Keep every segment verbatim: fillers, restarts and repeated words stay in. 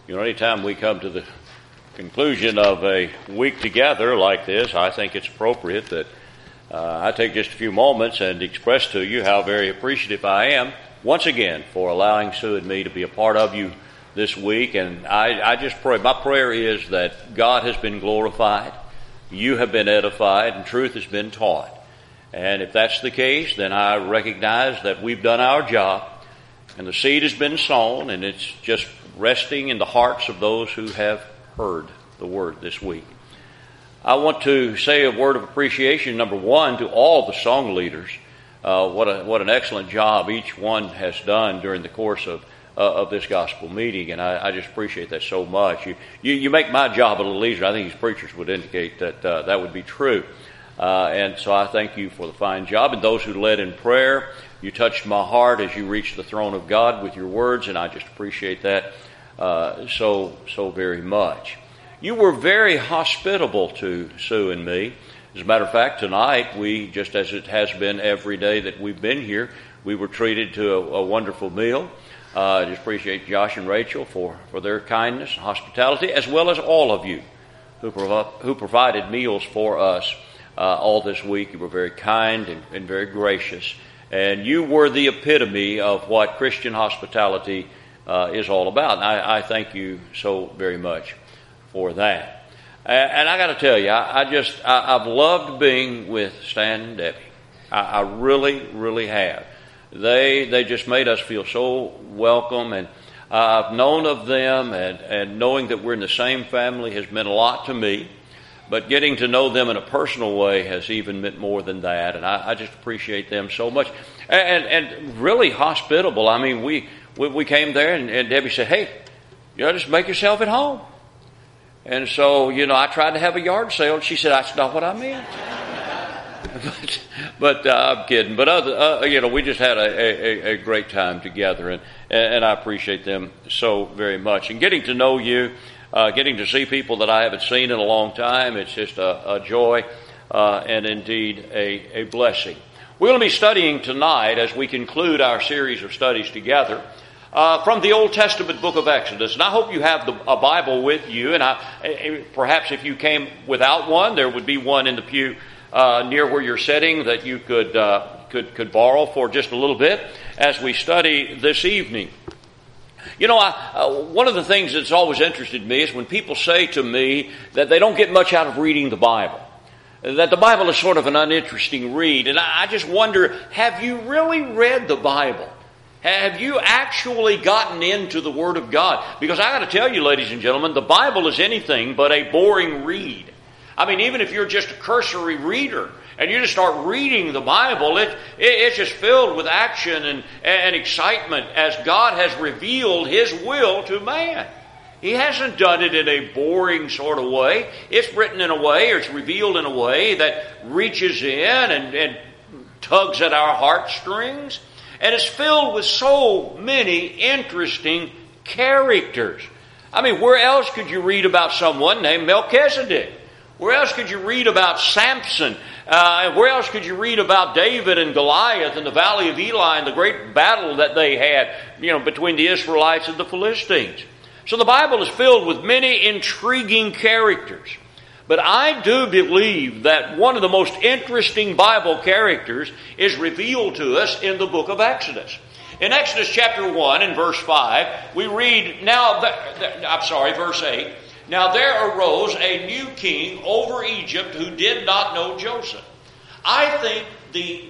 You know, anytime we come to the conclusion of a week together like this, I think it's appropriate that uh, I take just a few moments and express to you how very appreciative I am, once again, for allowing Sue and me to be a part of you this week. And I, I just pray, my prayer is that God has been glorified, you have been edified, and truth has been taught. And if that's the case, then I recognize that we've done our job, and the seed has been sown, and it's just resting in the hearts of those who have heard the word this week. I want to say a word of appreciation, number one, to all the song leaders. Uh, what a what an excellent job each one has done during the course of uh, of this gospel meeting, and I, I just appreciate that so much. You, you you make my job a little easier. I think these preachers would indicate that uh, that would be true, uh, and so I thank you for the fine job. And those who led in prayer, you touched my heart as you reached the throne of God with your words, and I just appreciate that uh, so so very much. You were very hospitable to Sue and me. As a matter of fact, tonight, we, just as it has been every day that we've been here, we were treated to a, a wonderful meal. Uh, I just appreciate Josh and Rachel for, for their kindness and hospitality, as well as all of you who, provi- who provided meals for us uh, all this week. You were very kind and, and very gracious. And you were the epitome of what Christian hospitality uh, is all about. And I, I thank you so very much for that. And I got to tell you, I, I just, I, I've loved being with Stan and Debbie. I, I really, really have. They they just made us feel so welcome, and uh, I've known of them, and, and knowing that we're in the same family has meant a lot to me. But getting to know them in a personal way has even meant more than that, and I, I just appreciate them so much. And and really hospitable. I mean, we we, we came there, and, and Debbie said, "Hey, you know, just make yourself at home." And so, you know, I tried to have a yard sale, and she said, "That's not what I meant." but but uh, I'm kidding. But other, uh, you know, we just had a, a, a great time together, and and I appreciate them so very much. And getting to know you. Uh, getting to see people that I haven't seen in a long time, it's just a, a joy uh, and indeed a, a blessing. We're going to be studying tonight as we conclude our series of studies together uh, from the Old Testament book of Exodus. And I hope you have the, a Bible with you, and I, perhaps if you came without one, there would be one in the pew uh, near where you're sitting that you could, uh, could, could borrow for just a little bit as we study this evening. You know, I, uh, one of the things that's always interested me is when people say to me that they don't get much out of reading the Bible, that the Bible is sort of an uninteresting read. And I, I just wonder, have you really read the Bible? Have you actually gotten into the Word of God? Because I got to tell you, ladies and gentlemen, the Bible is anything but a boring read. I mean, even if you're just a cursory reader, and you just start reading the Bible, it, it, it's just filled with action and, and excitement as God has revealed His will to man. He hasn't done it in a boring sort of way. It's written in a way, or it's revealed in a way that reaches in and, and tugs at our heartstrings. And it's filled with so many interesting characters. I mean, where else could you read about someone named Melchizedek? Where else could you read about Samson? Uh, where else could you read about David and Goliath in the Valley of Eli and the great battle that they had, you know, between the Israelites and the Philistines? So the Bible is filled with many intriguing characters. But I do believe that one of the most interesting Bible characters is revealed to us in the book of Exodus. In Exodus chapter one and verse five, we read, now, the, the, I'm sorry, verse eight, "Now there arose a new king over Egypt who did not know Joseph." I think the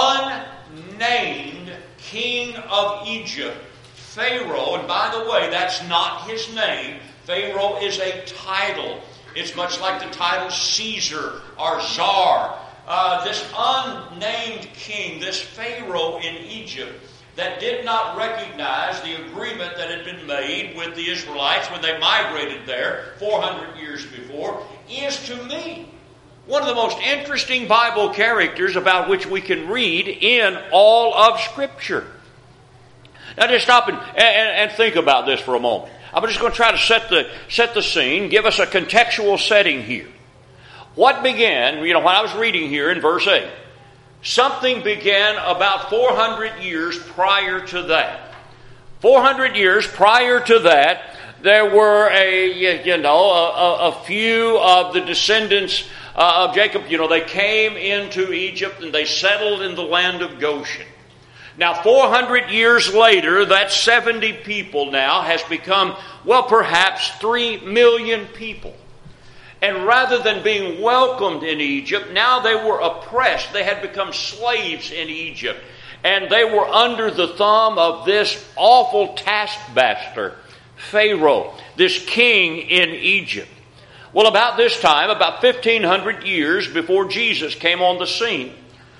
unnamed king of Egypt, Pharaoh, and by the way, that's not his name. Pharaoh is a title. It's much like the title Caesar or Czar. Uh, this unnamed king, this Pharaoh in Egypt, that did not recognize the agreement that had been made with the Israelites when they migrated there four hundred years before, is to me one of the most interesting Bible characters about which we can read in all of Scripture. Now just stop and, and, and think about this for a moment. I'm just going to try to set the, set the scene, give us a contextual setting here. What began, you know, when I was reading here in verse eight, something began about four hundred years prior to that. four hundred years prior to that, there were a, you know, a, a few of the descendants uh, of Jacob. You know, they came into Egypt and they settled in the land of Goshen. Now, four hundred years later, that seventy people now has become, well, perhaps three million people. And rather than being welcomed in Egypt, now they were oppressed. They had become slaves in Egypt. And they were under the thumb of this awful taskmaster, Pharaoh, this king in Egypt. Well, about this time, about fifteen hundred years before Jesus came on the scene,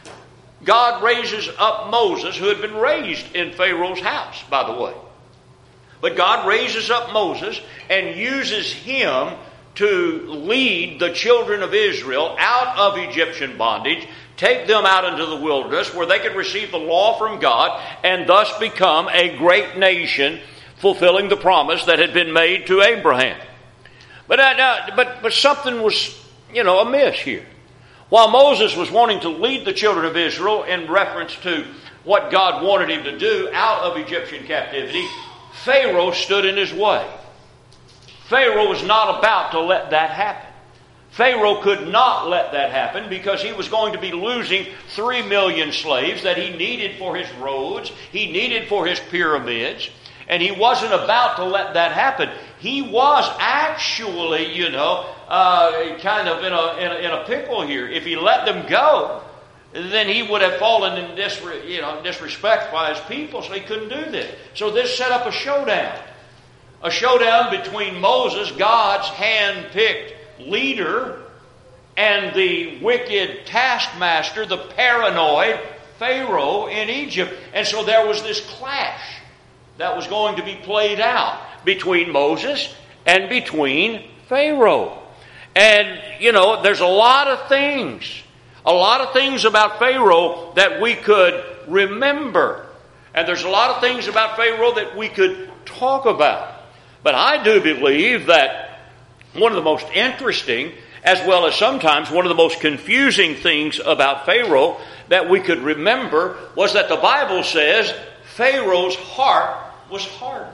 God raises up Moses, who had been raised in Pharaoh's house, by the way. But God raises up Moses and uses him to lead the children of Israel out of Egyptian bondage, take them out into the wilderness where they could receive the law from God and thus become a great nation, fulfilling the promise that had been made to Abraham. But uh, but but something was, you know, amiss here. While Moses was wanting to lead the children of Israel in reference to what God wanted him to do out of Egyptian captivity, Pharaoh stood in his way. Pharaoh was not about to let that happen. Pharaoh could not let that happen because he was going to be losing three million slaves that he needed for his roads, he needed for his pyramids, and he wasn't about to let that happen. He was actually, you know, uh, kind of in a, in a in a pickle here. If he let them go, then he would have fallen in disre, you know, disrespect by his people, so he couldn't do this. So this set up a showdown. A showdown between Moses, God's hand-picked leader, and the wicked taskmaster, the paranoid Pharaoh in Egypt. And so there was this clash that was going to be played out between Moses and between Pharaoh. And, you know, there's a lot of things, a lot of things about Pharaoh that we could remember. And there's a lot of things about Pharaoh that we could talk about. But I do believe that one of the most interesting, as well as sometimes one of the most confusing things about Pharaoh that we could remember was that the Bible says Pharaoh's heart was hardened.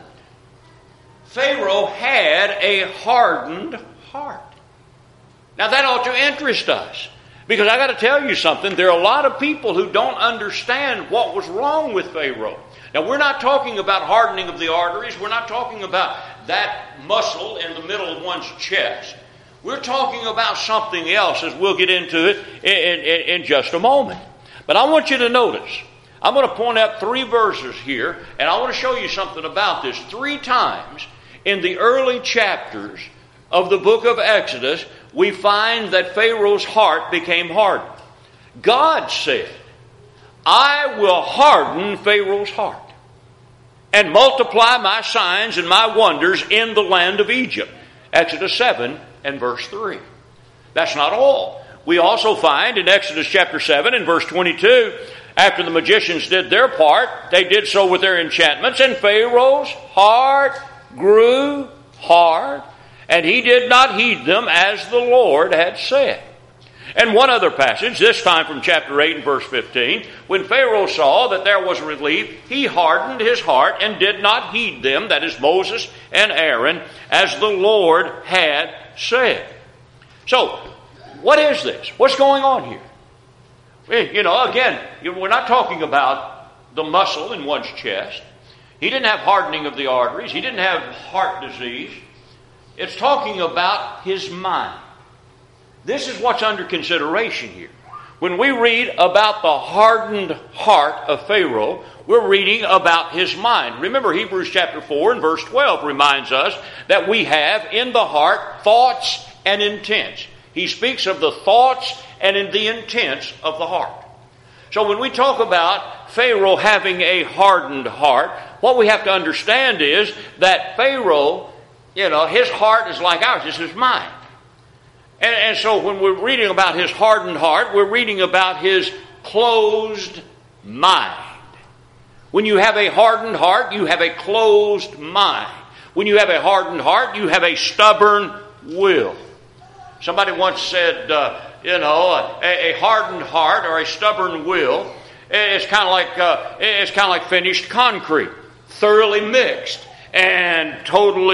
Pharaoh had a hardened heart. Now that ought to interest us, because I got to tell you something, there are a lot of people who don't understand what was wrong with Pharaoh. Now we're not talking about hardening of the arteries, we're not talking about that muscle in the middle of one's chest. We're talking about something else, as we'll get into it in, in, in just a moment. But I want you to notice, I'm going to point out three verses here, and I want to show you something about this. Three times in the early chapters of the book of Exodus, we find that Pharaoh's heart became hardened. God said, I will harden Pharaoh's heart and multiply my signs and my wonders in the land of Egypt. Exodus seven and verse three. That's not all. We also find in Exodus chapter seven and verse twenty-two, after the magicians did their part, they did so with their enchantments, and Pharaoh's heart grew hard, and he did not heed them as the Lord had said. And one other passage, this time from chapter eight and verse fifteen, when Pharaoh saw that there was relief, he hardened his heart and did not heed them, that is Moses and Aaron, as the Lord had said. So, what is this? What's going on here? You know, again, we're not talking about the muscle in one's chest. He didn't have hardening of the arteries. He didn't have heart disease. It's talking about his mind. This is what's under consideration here. When we read about the hardened heart of Pharaoh, we're reading about his mind. Remember, Hebrews chapter four and verse twelve reminds us that we have in the heart thoughts and intents. He speaks of the thoughts and in the intents of the heart. So when we talk about Pharaoh having a hardened heart, what we have to understand is that Pharaoh, you know, his heart is like ours. It's his mind. And, and so when we're reading about his hardened heart, we're reading about his closed mind. When you have a hardened heart, you have a closed mind. When you have a hardened heart, you have a stubborn will. Somebody once said, uh, you know, a, a hardened heart or a stubborn will, it's kind of like uh, it's kind of like finished concrete, thoroughly mixed and totally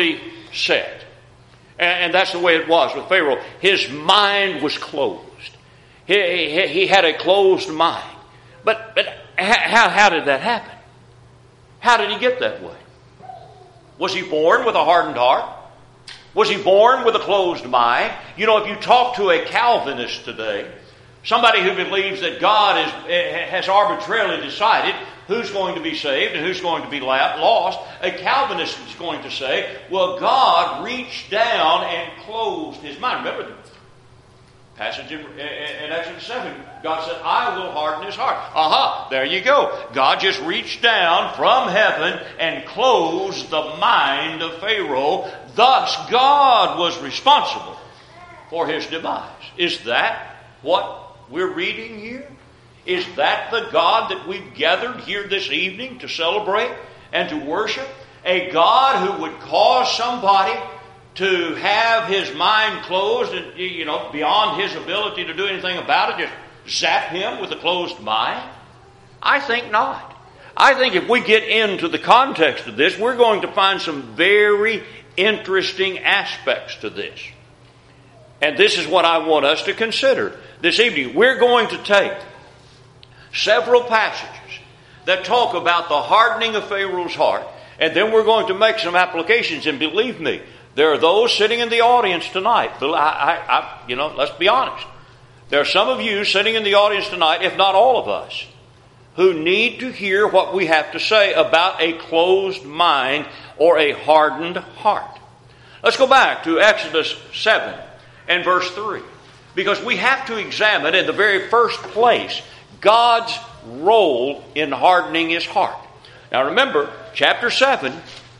set. And, and that's the way it was with Pharaoh. His mind was closed. He, he, he had a closed mind. But, but how, how did that happen? How did he get that way? Was he born with a hardened heart? Was he born with a closed mind? You know, if you talk to a Calvinist today, somebody who believes that God is, has arbitrarily decided who's going to be saved and who's going to be lost, a Calvinist is going to say, well, God reached down and closed his mind. Remember the passage in, in Exodus seven, God said, I will harden his heart. Aha, there you go. God just reached down from heaven and closed the mind of Pharaoh. Thus, God was responsible for his demise. Is that what we're reading here? Is that the God that we've gathered here this evening to celebrate and to worship? A God who would cause somebody to have his mind closed and, you know, beyond his ability to do anything about it, just zap him with a closed mind? I think not. I think if we get into the context of this, we're going to find some very interesting aspects to this. And this is what I want us to consider this evening. We're going to take several passages that talk about the hardening of Pharaoh's heart, and then we're going to make some applications. And believe me, there are those sitting in the audience tonight. I, I, I, you know, let's be honest. There are some of you sitting in the audience tonight, if not all of us, who need to hear what we have to say about a closed mind or a hardened heart. Let's go back to Exodus seven and verse three. Because we have to examine in the very first place God's role in hardening his heart. Now remember, chapter seven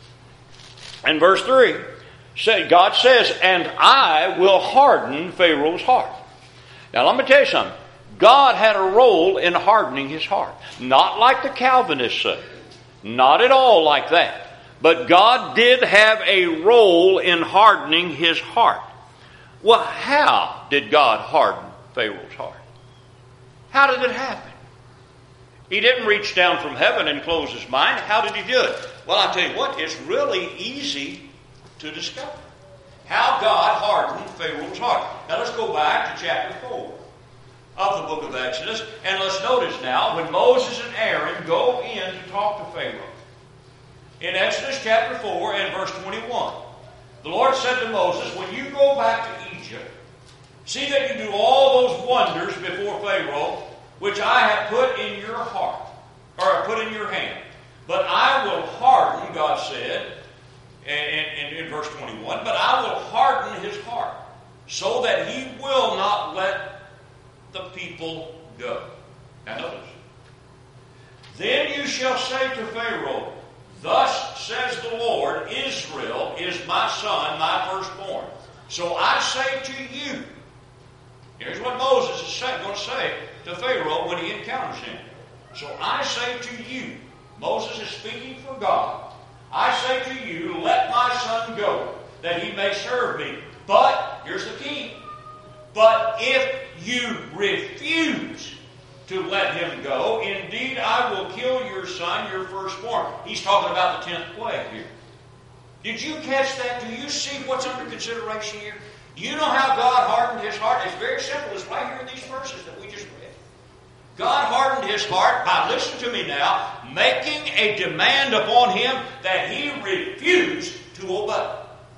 and verse three, God says, and I will harden Pharaoh's heart. Now let me tell you something. God had a role in hardening his heart. Not like the Calvinists say. Not at all like that. But God did have a role in hardening his heart. Well, how did God harden Pharaoh's heart? How did it happen? He didn't reach down from heaven and close his mind. How did he do it? Well, I'll tell you what, it's really easy to discover how God hardened Pharaoh's heart. Now let's go back to chapter four of the book of Exodus, and let's notice now when Moses and Aaron go in to talk to Pharaoh. In Exodus chapter four and verse twenty-one, the Lord said to Moses, when you go back to Egypt, see that you do all those wonders before Pharaoh, which I have put in your heart, or put in your hand. But I will harden, God said, in, in, in verse twenty-one, but I will harden his heart, so that he will not let the people go. Now notice. Then you shall say to Pharaoh, thus says the Lord, Israel is my son, my firstborn. So I say to you, here's what Moses is going to say to Pharaoh when he encounters him. So I say to you, Moses is speaking for God, I say to you, let my son go, that he may serve me. But, here's the key, but if you refuse to let him go, indeed I will kill your son, your firstborn. He's talking about the tenth plague here. Did you catch that? Do you see what's under consideration here? Do you know how God hardened his heart? It's very simple. It's right here in these verses that we just read. God hardened his heart by, listen to me now, making a demand upon him that he refused to obey.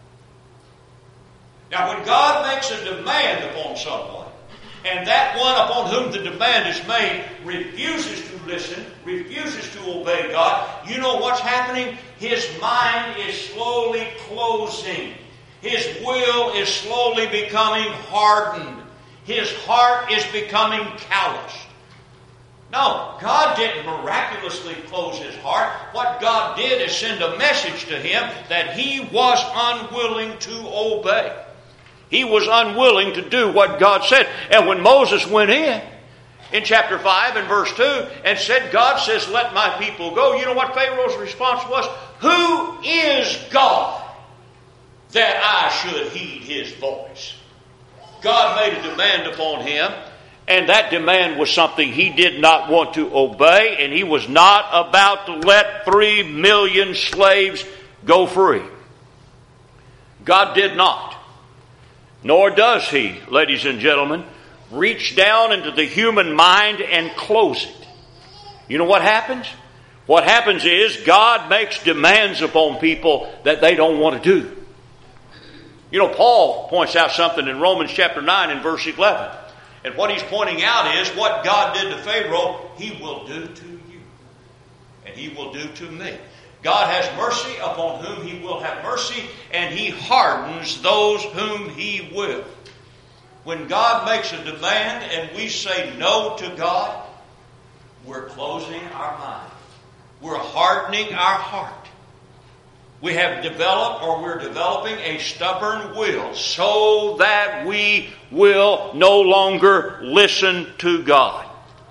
Now, when God makes a demand upon someone, and that one upon whom the demand is made refuses to listen, refuses to obey God, you know what's happening? His mind is slowly closing. His will is slowly becoming hardened. His heart is becoming calloused. No, God didn't miraculously close his heart. What God did is send a message to him that he was unwilling to obey. He was unwilling to do what God said. And when Moses went in, in chapter five and verse two, and said, God says, let my people go, you know what Pharaoh's response was? Who is God that I should heed his voice? God made a demand upon him, and that demand was something he did not want to obey, and he was not about to let three million slaves go free. God did not. Nor does He, ladies and gentlemen, reach down into the human mind and close it. You know what happens? What happens is God makes demands upon people that they don't want to do. You know, Paul points out something in Romans chapter nine and verse eleven. And what he's pointing out is what God did to Pharaoh, He will do to you. And He will do to me. God has mercy upon whom He will have mercy, and He hardens those whom He will. When God makes a demand and we say no to God, we're closing our mind. We're hardening our heart. We have developed, or we're developing, a stubborn will so that we will no longer listen to God.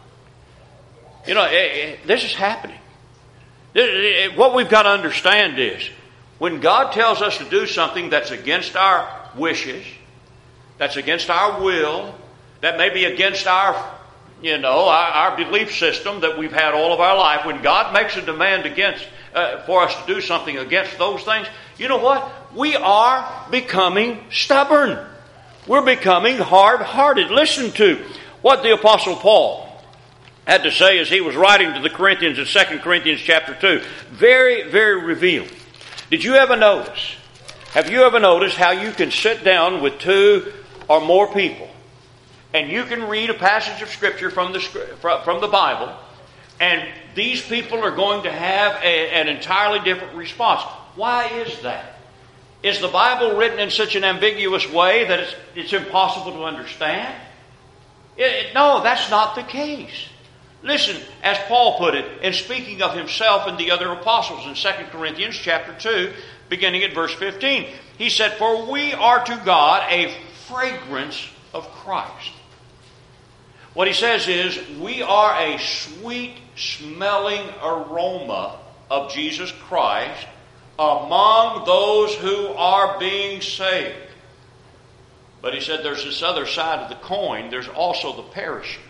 You know, this is happening. What we've got to understand is, when God tells us to do something that's against our wishes, that's against our will, that may be against our, you know, our, our belief system that we've had all of our life, when God makes a demand against uh, for us to do something against those things, you know what? We are becoming stubborn. We're becoming hard-hearted. Listen to what the Apostle Paul had to say as he was writing to the Corinthians in Second Corinthians chapter two. Very, very revealing. Did you ever notice, have you ever noticed how you can sit down with two or more people and you can read a passage of Scripture from the, from the Bible, and these people are going to have a, an entirely different response? Why is that? Is the Bible written in such an ambiguous way that it's, it's impossible to understand? It, it, no, that's not the case. Listen, as Paul put it, in speaking of himself and the other apostles in Second Corinthians chapter two, beginning at verse fifteen. He said, "For we are to God a fragrance of Christ." What he says is, we are a sweet-smelling aroma of Jesus Christ among those who are being saved. But he said there's this other side of the coin. There's also the perishing.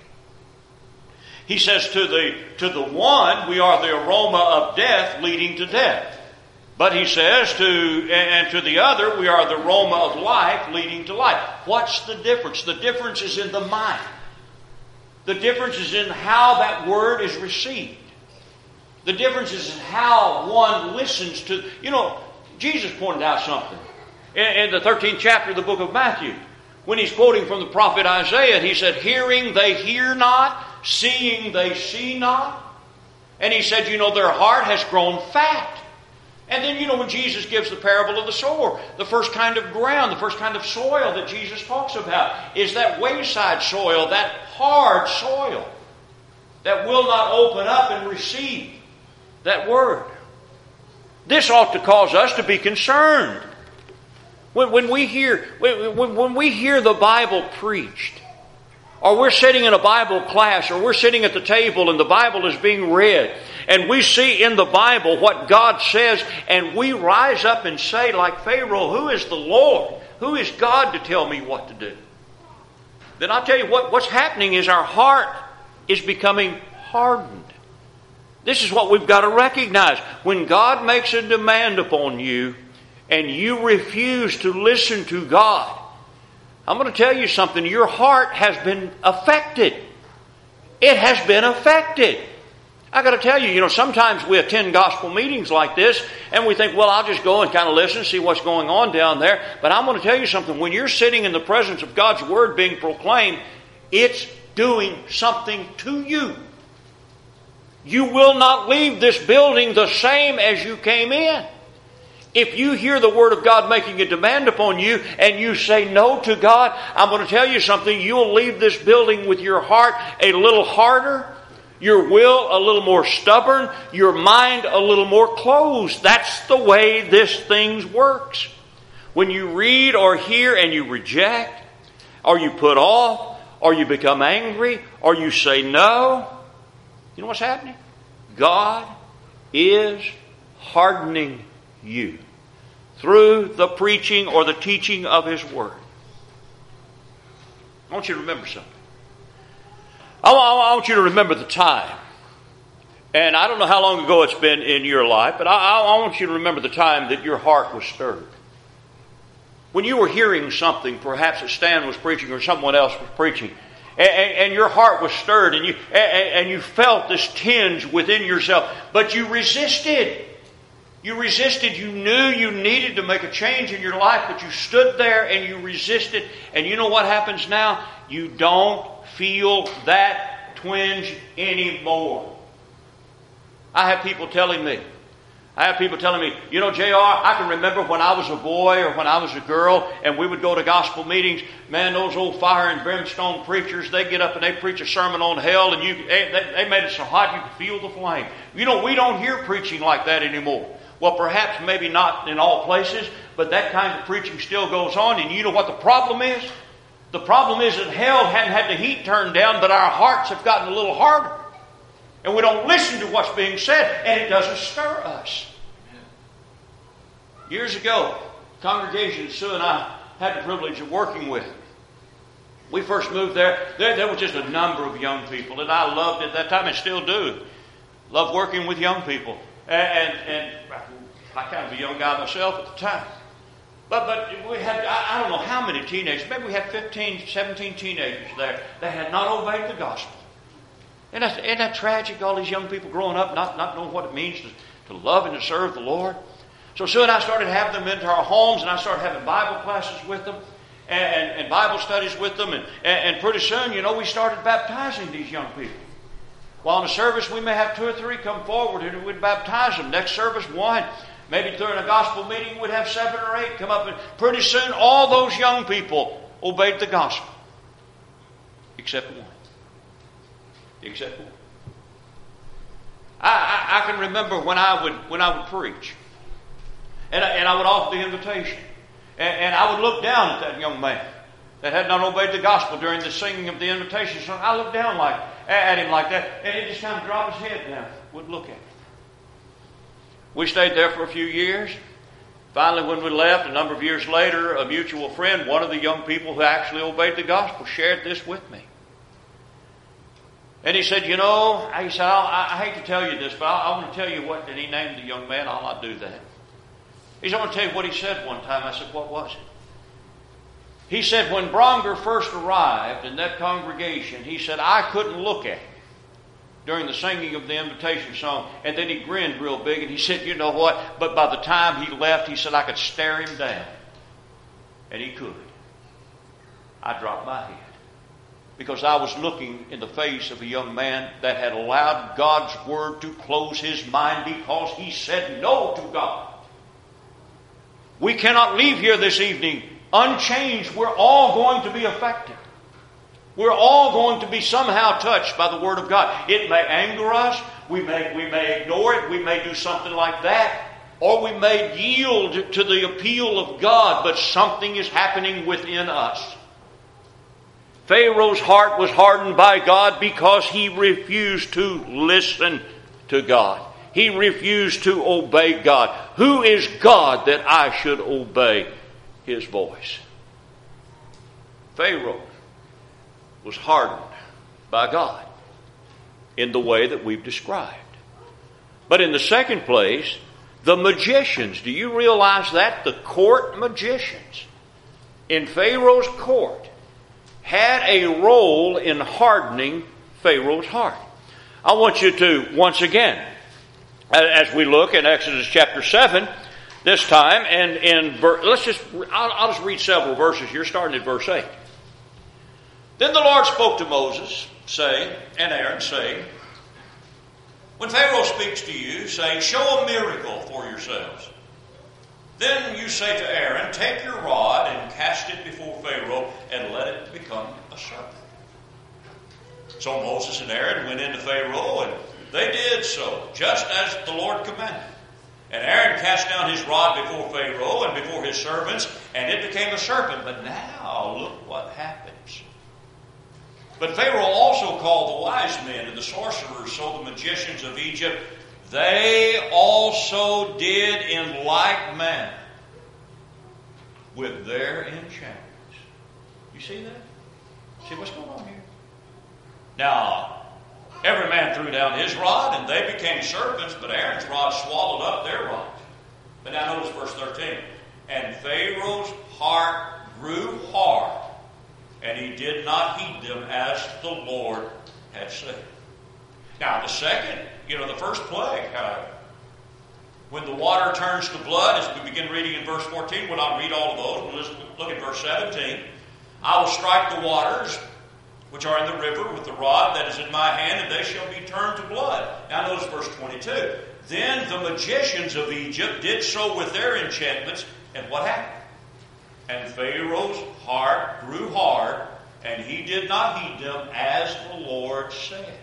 He says to the, to the one, we are the aroma of death leading to death. But he says to, and to the other, we are the aroma of life leading to life. What's the difference? The difference is in the mind. The difference is in how that word is received. The difference is in how one listens to. You know, Jesus pointed out something in, in the thirteenth chapter of the book of Matthew. When he's quoting from the prophet Isaiah, he said, "Hearing they hear not, seeing they see not." And he said, you know, their heart has grown fat. And then, you know, when Jesus gives the parable of the sower, the first kind of ground, the first kind of soil that Jesus talks about is that wayside soil, that hard soil that will not open up and receive that word. This ought to cause us to be concerned. When, when we hear when, when we hear the Bible preached, or we're sitting in a Bible class, or we're sitting at the table and the Bible is being read, and we see in the Bible what God says, and we rise up and say like Pharaoh, "Who is the Lord? Who is God to tell me what to do?" Then I'll tell you what, what's happening is our heart is becoming hardened. This is what we've got to recognize. When God makes a demand upon you, and you refuse to listen to God, I'm going to tell you something. Your heart has been affected. It has been affected. I got to tell you, you know, sometimes we attend gospel meetings like this and we think, well, I'll just go and kind of listen, see what's going on down there. But I'm going to tell you something. When you're sitting in the presence of God's Word being proclaimed, it's doing something to you. You will not leave this building the same as you came in. If you hear the Word of God making a demand upon you and you say no to God, I'm going to tell you something. You'll leave this building with your heart a little harder, your will a little more stubborn, your mind a little more closed. That's the way this thing works. When you read or hear and you reject, or you put off, or you become angry, or you say no, you know what's happening? God is hardening you through the preaching or the teaching of His Word. I want you to remember something. I want you to remember the time. And I don't know how long ago it's been in your life, but I, I want you to remember the time that your heart was stirred. When you were hearing something, perhaps that Stan was preaching or someone else was preaching, and, and, and your heart was stirred, and you and, and you felt this tinge within yourself, but you resisted. You resisted. You knew you needed to make a change in your life, but you stood there and you resisted. And you know what happens now? You don't feel that twinge anymore. I have people telling me, I have people telling me, you know, J R, I can remember when I was a boy or when I was a girl and we would go to gospel meetings. Man, those old fire and brimstone preachers, they get up and they preach a sermon on hell, and you they, they made it so hot you could feel the flame. You know, we don't hear preaching like that anymore. Well, perhaps maybe not in all places, but that kind of preaching still goes on. And you know what the problem is? The problem is that hell hadn't had the heat turned down, but our hearts have gotten a little harder. And we don't listen to what's being said, and it doesn't stir us. Years ago, the congregation Sue and I had the privilege of working with. We first moved there. There, there was just a number of young people, and I loved it at that time and still do. Love working with young people. And, and I kind of was a young guy myself at the time. But but we had, I, I don't know how many teenagers, maybe we had fifteen, seventeen teenagers there that had not obeyed the gospel. And that's, isn't that tragic, all these young people growing up not, not knowing what it means to, to love and to serve the Lord? So Sue and I started having them into our homes, and I started having Bible classes with them and, and, and Bible studies with them. And, and, and pretty soon, you know, we started baptizing these young people. While in a service, we may have two or three come forward and we'd baptize them. Next service, one. Maybe during a gospel meeting, we'd have seven or eight come up. And pretty soon, all those young people obeyed the gospel. Except one. Except one. I, I, I can remember when I would when I would preach. And I, and I would offer the invitation. And, and I would look down at that young man that had not obeyed the gospel during the singing of the invitation song. I looked down like at him like that, and he just kind of dropped his head down, would look at me. We stayed there for a few years. Finally, when we left, a number of years later, a mutual friend, one of the young people who actually obeyed the gospel, shared this with me. And he said, you know, he said, I, I hate to tell you this, but I, I want to tell you what, and he named the young man. I'll not do that. He said, I want to tell you what he said one time. I said, what was it? He said, when Bronger first arrived in that congregation, he said, I couldn't look at him during the singing of the invitation song. And then he grinned real big and he said, you know what? But by the time he left, he said, I could stare him down. And he could. I dropped my head. Because I was looking in the face of a young man that had allowed God's word to close his mind because he said no to God. We cannot leave here this evening unchanged. We're all going to be affected. We're all going to be somehow touched by the Word of God. It may anger us. We may, we may ignore it. We may do something like that. Or we may yield to the appeal of God. But something is happening within us. Pharaoh's heart was hardened by God because he refused to listen to God. He refused to obey God. Who is God that I should obey his voice? Pharaoh was hardened by God in the way that we've described. But in the second place, the magicians. Do you realize that? The court magicians in Pharaoh's court had a role in hardening Pharaoh's heart. I want you to, once again, as we look in Exodus chapter seven, this time, and in let's just, I'll, I'll just read several verses. You're starting at verse eight. Then the Lord spoke to Moses, saying, and Aaron, saying, when Pharaoh speaks to you, saying, show a miracle for yourselves. Then you say to Aaron, take your rod and cast it before Pharaoh, and let it become a serpent. So Moses and Aaron went into Pharaoh, and they did so, just as the Lord commanded. And Aaron cast down his rod before Pharaoh and before his servants, and it became a serpent. But now look what happens. But Pharaoh also called the wise men and the sorcerers, so the magicians of Egypt, they also did in like manner with their enchantments. You see that? See what's going on here? Now, every man threw down his rod, and they became serpents, but Aaron's rod swallowed up their rods. But now notice verse thirteen. And Pharaoh's heart grew hard, and he did not heed them as the Lord had said. Now, the second, you know, the first plague, uh, when the water turns to blood, as we begin reading in verse fourteen, we'll not read all of those. We'll just look at verse seventeen. I will strike the waters which are in the river with the rod that is in my hand, and they shall be turned to blood. Now notice verse twenty-two. Then the magicians of Egypt did so with their enchantments, and what happened? And Pharaoh's heart grew hard, and he did not heed them as the Lord said.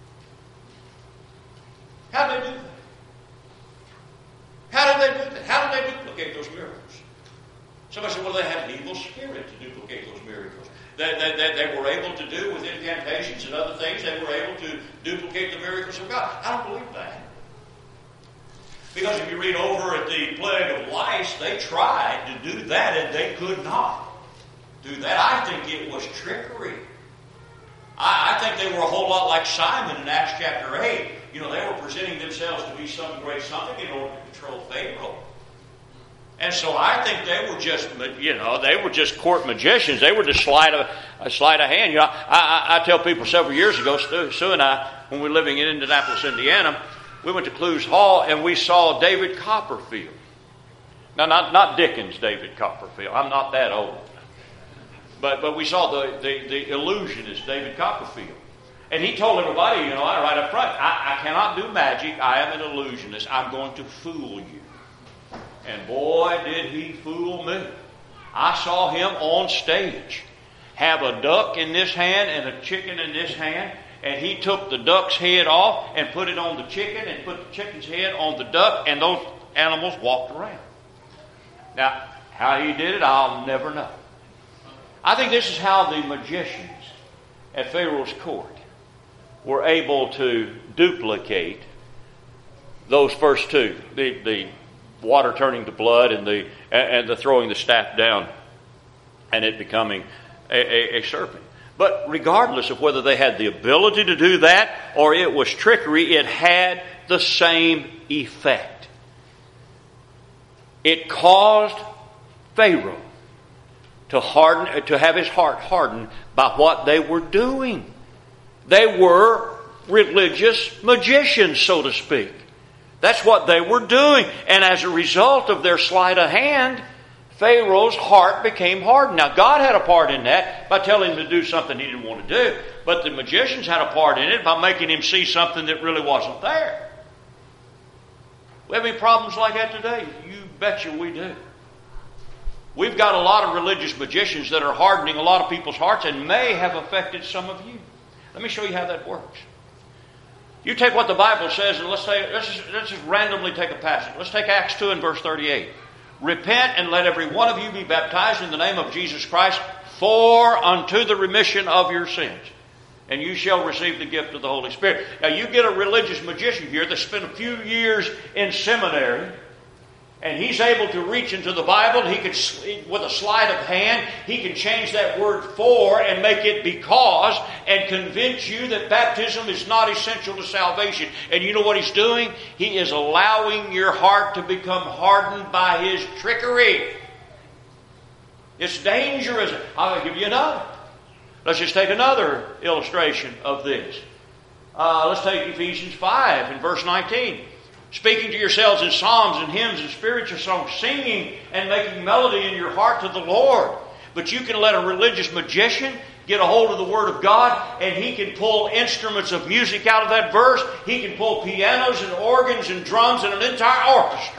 How did they do that? How did they do that? How did they duplicate those miracles? Somebody said, well, they had an evil spirit to duplicate those miracles. That they, they, they were able to do with incantations and other things, they were able to duplicate the miracles of God. I don't believe that. Because if you read over at the plague of lice, they tried to do that and they could not do that. I think it was trickery. I, I think they were a whole lot like Simon in Acts chapter eight. You know, they were presenting themselves to be some great something in order to control Pharaoh. And so I think they were just, you know, they were just court magicians. They were just sleight of, a sleight of hand. You know, I, I, I tell people several years ago, Sue, Sue and I, when we were living in Indianapolis, Indiana, we went to Clues Hall and we saw David Copperfield. Now, not, not Dickens David Copperfield. I'm not that old. But but we saw the, the, the illusionist David Copperfield. And he told everybody, you know, right up front, I, I cannot do magic. I am an illusionist. I'm going to fool you. And boy, did he fool me. I saw him on stage have a duck in this hand and a chicken in this hand. And he took the duck's head off and put it on the chicken and put the chicken's head on the duck. And those animals walked around. Now, how he did it, I'll never know. I think this is how the magicians at Pharaoh's court were able to duplicate those first two. The, the water turning to blood and the and the throwing the staff down and it becoming a, a, a serpent. But regardless of whether they had the ability to do that or it was trickery, it had the same effect. It caused Pharaoh to harden, to have his heart hardened by what they were doing. They were religious magicians, so to speak. That's what they were doing. And as a result of their sleight of hand, Pharaoh's heart became hardened. Now, God had a part in that by telling him to do something he didn't want to do. But the magicians had a part in it by making him see something that really wasn't there. We have any problems like that today? You betcha we do. We've got a lot of religious magicians that are hardening a lot of people's hearts and may have affected some of you. Let me show you how that works. You take what the Bible says and let's, say, let's, just, let's just randomly take a passage. Let's take Acts two and verse thirty-eight. Repent and let every one of you be baptized in the name of Jesus Christ for unto the remission of your sins. And you shall receive the gift of the Holy Spirit. Now you get a religious magician here that spent a few years in seminary. And he's able to reach into the Bible. He could, with a sleight of hand, he can change that word for and make it because and convince you that baptism is not essential to salvation. And you know what he's doing? He is allowing your heart to become hardened by his trickery. It's dangerous. I'll give you another. Let's just take another illustration of this. Uh, let's take Ephesians five and verse nineteen. Speaking to yourselves in psalms and hymns and spiritual songs, singing and making melody in your heart to the Lord. But you can let a religious magician get a hold of the Word of God and he can pull instruments of music out of that verse. He can pull pianos and organs and drums and an entire orchestra.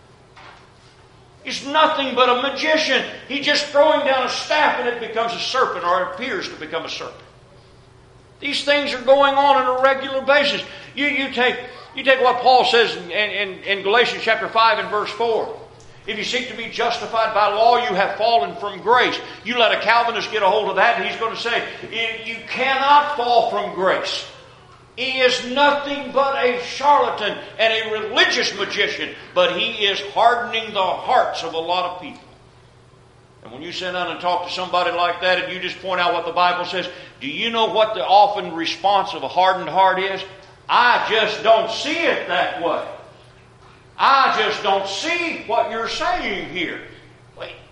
He's nothing but a magician. He's just throwing down a staff and it becomes a serpent, or it appears to become a serpent. These things are going on on a regular basis. You, you take... You take what Paul says in, in, in Galatians chapter five and verse four. If you seek to be justified by law, you have fallen from grace. You let a Calvinist get a hold of that and he's going to say, you cannot fall from grace. He is nothing but a charlatan and a religious magician, but he is hardening the hearts of a lot of people. And when you sit down and talk to somebody like that and you just point out what the Bible says, do you know what the often response of a hardened heart is? I just don't see it that way. I just don't see what you're saying here. Wait, read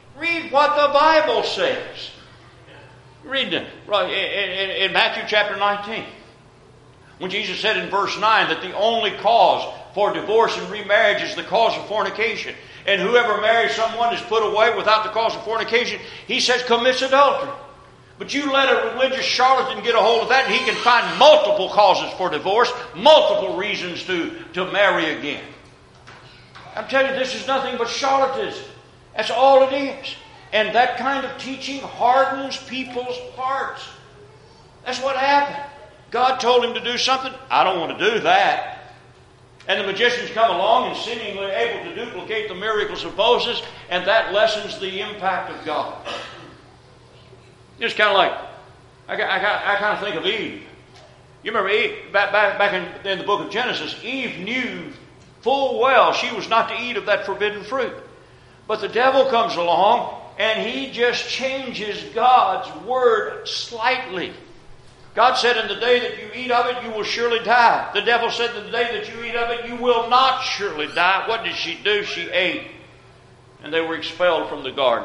what the Bible says. Read it right in, in, in Matthew chapter nineteen. When Jesus said in verse nine that the only cause for divorce and remarriage is the cause of fornication. And whoever marries someone is put away without the cause of fornication, he says commits adultery. But you let a religious charlatan get a hold of that and he can find multiple causes for divorce, multiple reasons to, to marry again. I'm telling you, this is nothing but charlatanism. That's all it is. And that kind of teaching hardens people's hearts. That's what happened. God told him to do something. I don't want to do that. And the magicians come along and seemingly able to duplicate the miracles of Moses, and that lessens the impact of God. It's kind of like, I, I, I kind of think of Eve. You remember Eve, back, back, back in, in the book of Genesis, Eve knew full well she was not to eat of that forbidden fruit. But the devil comes along and he just changes God's word slightly. God said, in the day that you eat of it, you will surely die. The devil said, in the day that you eat of it, you will not surely die. What did she do? She ate. And they were expelled from the garden.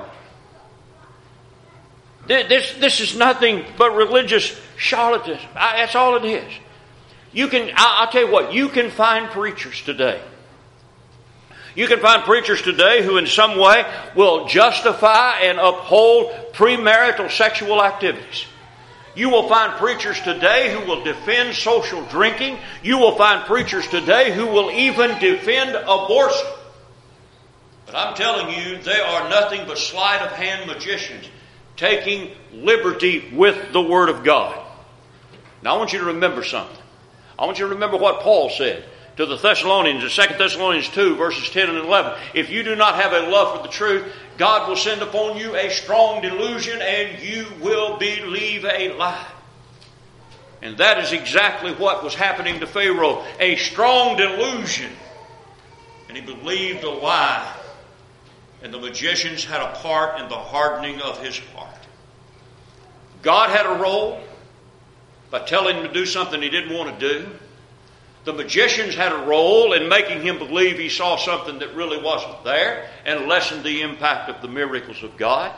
This, this is nothing but religious charlatanism. That's all it is. You can, I'll tell you what, you can find preachers today. You can find preachers today who in some way will justify and uphold premarital sexual activities. You will find preachers today who will defend social drinking. You will find preachers today who will even defend abortion. But I'm telling you, they are nothing but sleight of hand magicians taking liberty with the Word of God. Now I want you to remember something. I want you to remember what Paul said to the Thessalonians in Second Thessalonians two, verses ten and eleven. If you do not have a love for the truth, God will send upon you a strong delusion and you will believe a lie. And that is exactly what was happening to Pharaoh. A strong delusion. And he believed a lie. And the magicians had a part in the hardening of his heart. God had a role by telling him to do something he didn't want to do. The magicians had a role in making him believe he saw something that really wasn't there and lessened the impact of the miracles of God.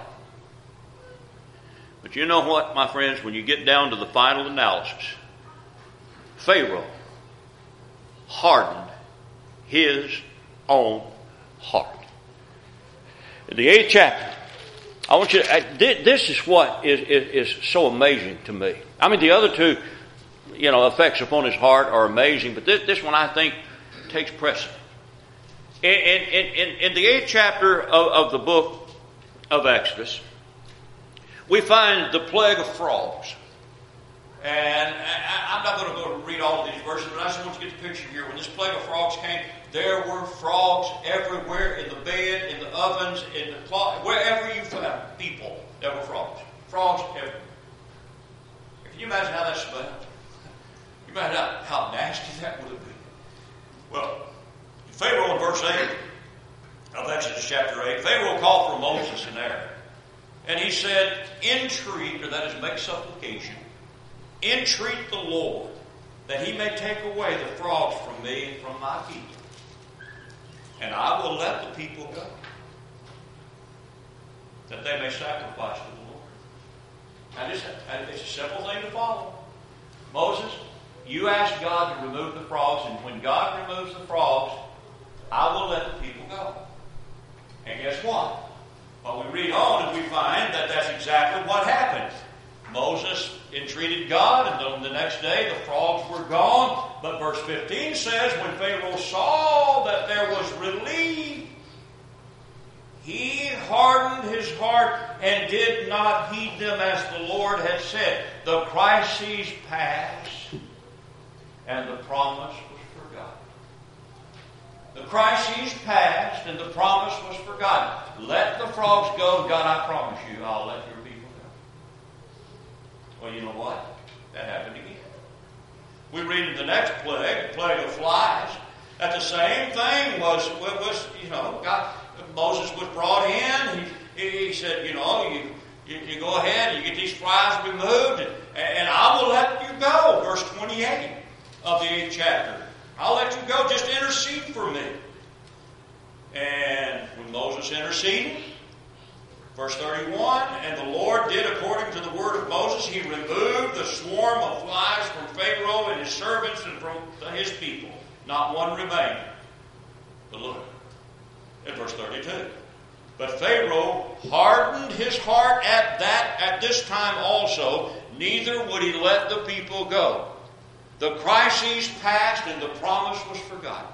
But you know what, my friends, when you get down to the final analysis, Pharaoh hardened his own heart. In the eighth chapter, I want you to, this is what is, is, is so amazing to me. I mean, the other two, you know, effects upon his heart are amazing, but this, this one I think takes precedent. In, in, in, in the eighth chapter of, of the book of Exodus, we find the plague of frogs. And I, I'm not going to go read all of these verses, but I just want to get the picture here. When this plague of frogs came, there were frogs everywhere, in the bed, in the ovens, in the closet, wherever you found people, there were frogs. Frogs everywhere. Can you imagine how that smelled? You imagine how, how nasty that would have been. Well, Pharaoh in verse eight of Exodus chapter eight, Pharaoh called for Moses and Aaron. And he said, entreat, or that is make supplication, entreat the Lord that he may take away the frogs from me and from my people. And I will let the people go, that they may sacrifice to the Lord. Now, this, it's a simple thing to follow. Moses, you ask God to remove the frogs, and when God removes the frogs, I will let the people go. And guess what? Well, we read on and we find that that's exactly what happened. Moses entreated God, and on the next day the frogs were gone. But verse fifteen says, when Pharaoh saw that there was relief, he hardened his heart and did not heed them as the Lord had said. The crises passed, and the promise was forgotten. The crises passed, and the promise was forgotten. Let the frogs go. God, I promise you, I'll let your people go. Well, you know what? That happened again. We read in the next plague, the plague of flies, that the same thing was, was you know, God, Moses was brought in. He, he said, you know, you, you, you go ahead and you get these flies removed, and, and I will let you go. Verse twenty-eight of the eighth chapter. I'll let you go. Just intercede for me. And when Moses interceded, Verse thirty-one, and the Lord did according to the word of Moses. He removed the swarm of flies from Pharaoh and his servants and from his people. Not one remained. But look at verse thirty-two. But Pharaoh hardened his heart at that at this time also, neither would he let the people go. The crises passed and the promise was forgotten.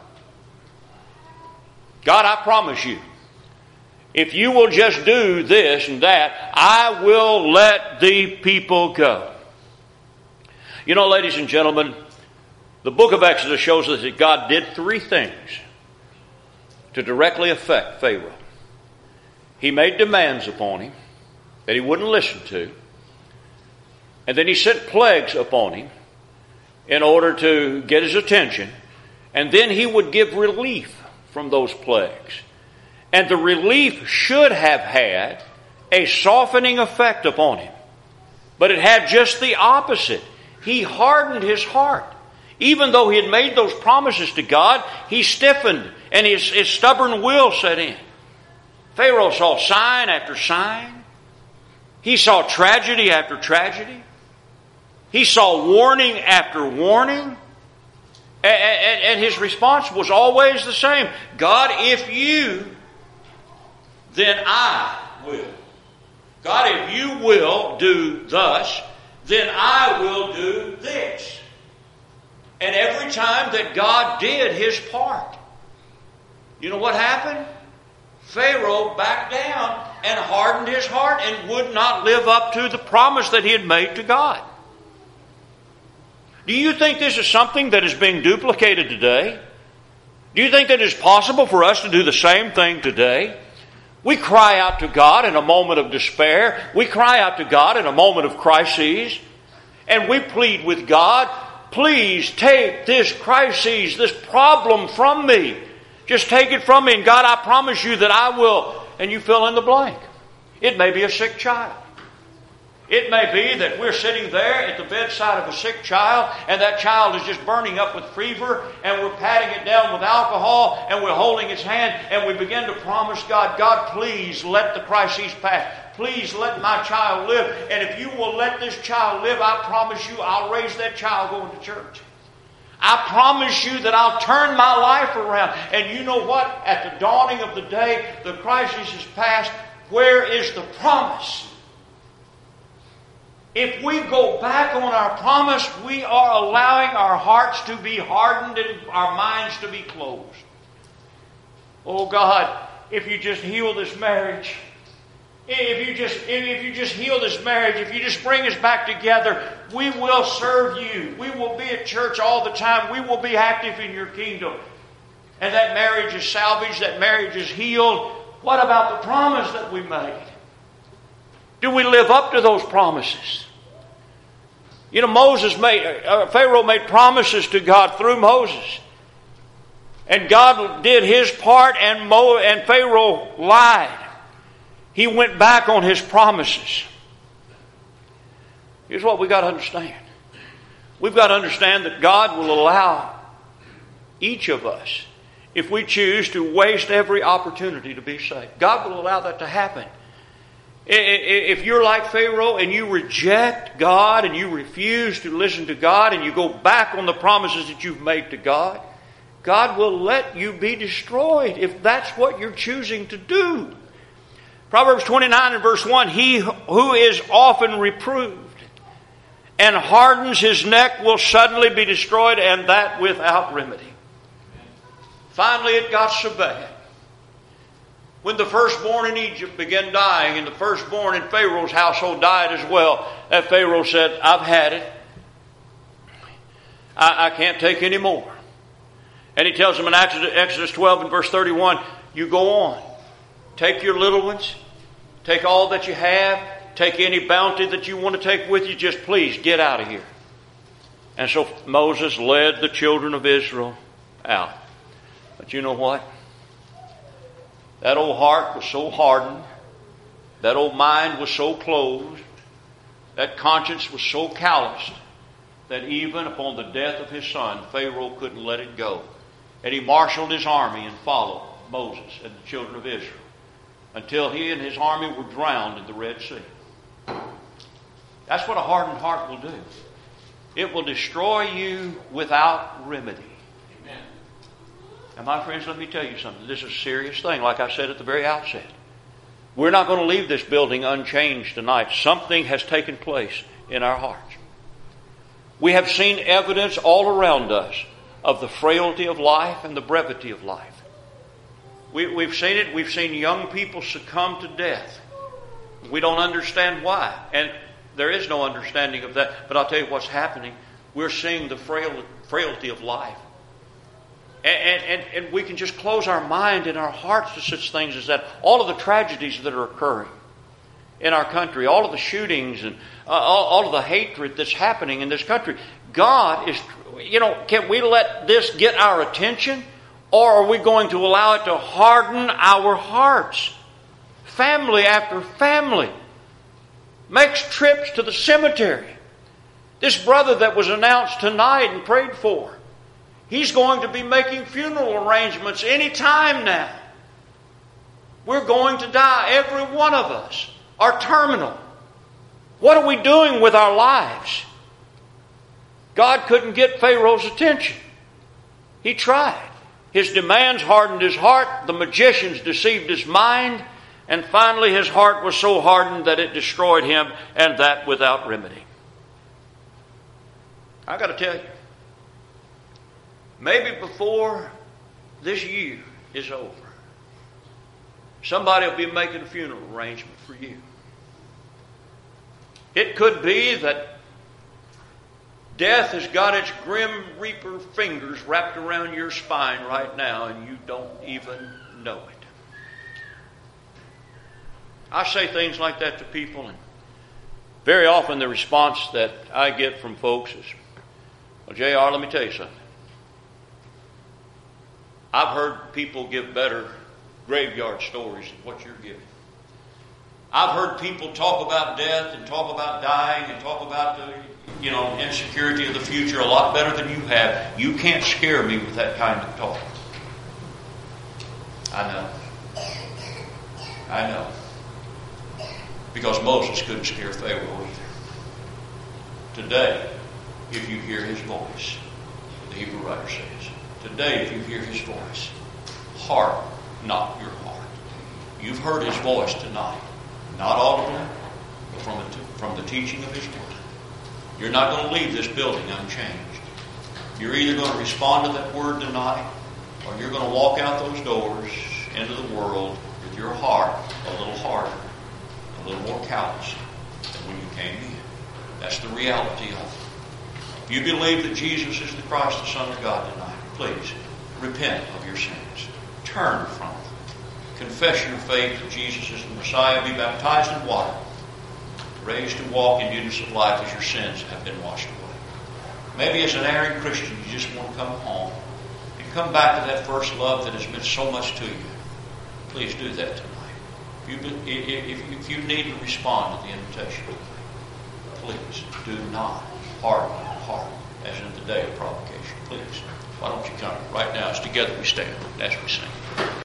God, I promise you, if you will just do this and that, I will let the people go. You know, ladies and gentlemen, the book of Exodus shows us that God did three things to directly affect Pharaoh. He made demands upon him that he wouldn't listen to. And then he sent plagues upon him in order to get his attention. And then he would give relief from those plagues. And the relief should have had a softening effect upon him. But it had just the opposite. He hardened his heart. Even though he had made those promises to God, he stiffened and his, his stubborn will set in. Pharaoh saw sign after sign. He saw tragedy after tragedy. He saw warning after warning. And, and, and his response was always the same. God, if you, then I will. God, if you will do thus, then I will do this. And every time that God did his part, you know what happened? Pharaoh backed down and hardened his heart and would not live up to the promise that he had made to God. Do you think this is something that is being duplicated today? Do you think that it is possible for us to do the same thing today? We cry out to God in a moment of despair. We cry out to God in a moment of crises. And we plead with God, please take this crisis, this problem from me. Just take it from me. And God, I promise you that I will. And you fill in the blank. It may be a sick child. It may be that we're sitting there at the bedside of a sick child and that child is just burning up with fever and we're patting it down with alcohol and we're holding its hand and we begin to promise God, God, please let the crisis pass. Please let my child live. And if you will let this child live, I promise you I'll raise that child going to church. I promise you that I'll turn my life around. And you know what? At the dawning of the day, the crisis is past. Where is the promise? If we go back on our promise, we are allowing our hearts to be hardened and our minds to be closed. Oh God, if you just heal this marriage, if you just if you just heal this marriage, if you just bring us back together, we will serve you. We will be at church all the time. We will be active in your kingdom. And that marriage is salvaged, that marriage is healed. What about the promise that we made? Do we live up to those promises? You know, Moses made, uh, Pharaoh made promises to God through Moses. And God did his part and, Mo, and Pharaoh lied. He went back on his promises. Here's what we got to understand. We've got to understand that God will allow each of us, if we choose to waste every opportunity to be saved, God will allow that to happen. If you're like Pharaoh and you reject God and you refuse to listen to God and you go back on the promises that you've made to God, God will let you be destroyed if that's what you're choosing to do. Proverbs twenty-nine and verse one, he who is often reproved and hardens his neck will suddenly be destroyed, and that without remedy. Finally, it got so bad. When the firstborn in Egypt began dying and the firstborn in Pharaoh's household died as well, that Pharaoh said, I've had it. I, I can't take any more. And he tells them in Exodus twelve and verse thirty-one, you go on. Take your little ones. Take all that you have. Take any bounty that you want to take with you. Just please get out of here. And so Moses led the children of Israel out. But you know what? That old heart was so hardened. That old mind was so closed. That conscience was so calloused that even upon the death of his son, Pharaoh couldn't let it go. And he marshaled his army and followed Moses and the children of Israel. until he and his army were drowned in the Red Sea. That's what a hardened heart will do. It will destroy you without remedy. Amen. And my friends, let me tell you something. This is a serious thing, like I said at the very outset. We're not going to leave this building unchanged tonight. Something has taken place in our hearts. We have seen evidence all around us of the frailty of life and the brevity of life. We, we've seen it. We've seen young people succumb to death. We don't understand why. And there is no understanding of that. But I'll tell you what's happening. We're seeing the frail, frailty of life. And, and, and we can just close our mind and our hearts to such things as that. All of the tragedies that are occurring in our country, all of the shootings and uh, all, all of the hatred that's happening in this country. God is, you know, can we let this get our attention? Or are we going to allow it to harden our hearts? Family after family makes trips to the cemetery. This brother that was announced tonight and prayed for, he's going to be making funeral arrangements any time now. We're going to die. Every one of us are terminal. What are we doing with our lives? God couldn't get Pharaoh's attention. He tried. His demands hardened his heart. The magicians deceived his mind. And finally his heart was so hardened that it destroyed him, and that without remedy. I got to tell you, maybe before this year is over, somebody will be making a funeral arrangement for you. It could be that death has got its grim reaper fingers wrapped around your spine right now, and you don't even know it. I say things like that to people, and very often the response that I get from folks is, well, J R, let me tell you something. I've heard people give better graveyard stories than what you're giving. I've heard people talk about death and talk about dying and talk about the, you know, insecurity of the future a lot better than you have. You can't scare me with that kind of talk. I know. I know. Because Moses couldn't scare Pharaoh either. Today, if you hear his voice, the Hebrew writer says, today if you hear his voice, harden not your heart. You've heard his voice tonight. Not audibly, but from the, from the teaching of his word. You're not going to leave this building unchanged. You're either going to respond to that word tonight, or you're going to walk out those doors into the world with your heart a little harder, a little more callous than when you came in. That's the reality of it. If you believe that Jesus is the Christ, the Son of God tonight, please repent of your sins. Turn from them. Confess your faith that Jesus is the Messiah. Be baptized in water. Raised to walk in newness of life as your sins have been washed away. Maybe as an erring Christian, you just want to come home and come back to that first love that has meant so much to you. Please do that tonight. If you, if, if you need to respond to the invitation, please do not harden your heart as in the day of provocation. Please, why don't you come right now as together we stand as we sing.